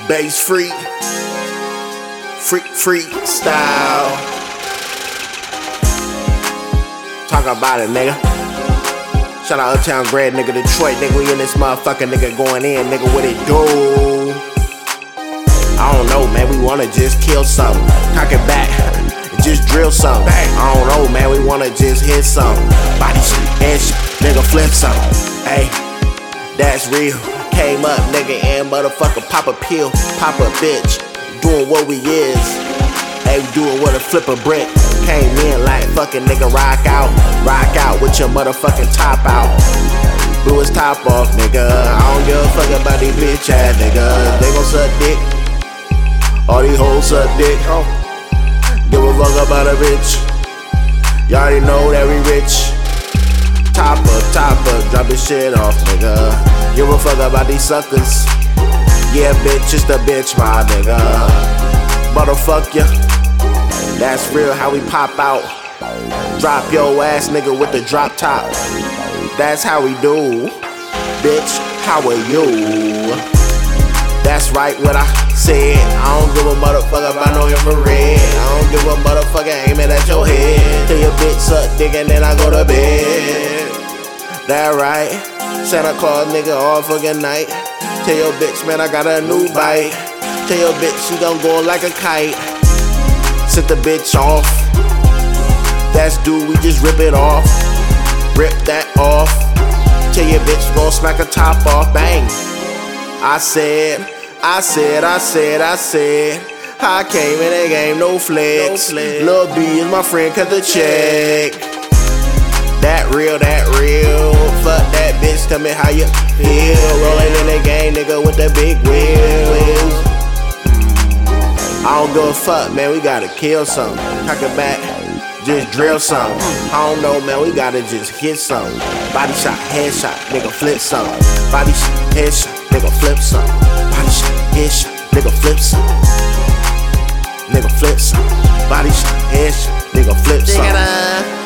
Bass freak, freak style. Talk about it, nigga. Shout out Uptown Grad, nigga, Detroit, nigga. We in this motherfucker, nigga, going in, nigga. What it do? I don't know, man. We wanna just kill something. Cock it back, just drill something. I don't know, man. We wanna just hit something. Body shit, head shit, nigga, flip something. Hey, that's real. Came up, nigga, and motherfucker pop a pill, pop a bitch, doing what we is. Hey, we doing what a flip a brick. Came in like fucking nigga, rock out with your motherfucking top out. Blew his top off, nigga. I don't give a fuck about these bitch ass niggas. They gon' suck dick. All these hoes suck dick. Give a fuck about a bitch. You already know that we rich. Topper, drop this shit off, nigga. Give a fuck about these suckers. Yeah, bitch, it's the bitch, my nigga. Motherfuck ya. That's real how we pop out. Drop your ass, nigga, with the drop top. That's how we do. Bitch, how are you? That's right what I said. I don't give a motherfucker about no infrared. I don't give a motherfucker aiming at your head. Till your bitch suck dick and then I go to bed. That right. Santa Claus, nigga, all fucking night. Tell your bitch, man, I got a new bite. Tell your bitch she gon' go like a kite. Set the bitch off. That's due, we just rip it off. Rip that off. Tell your bitch gon' smack a top off. Bang. I said I came in the game, no flex. Lil B is my friend, cut the check. That real. Fuck that bitch, tell me how you feel. Rolling in the game, nigga, with the big wheels. I don't give a fuck, man, we gotta kill something. Cock it back, just drill something. I don't know, man, we gotta just hit something. Body shot, head shot, nigga, flip something. Body shot, head shot, nigga, flip something. Body shot, head shot, nigga, flip something. Nigga, flip something. Body shot, head shot, nigga, flip something.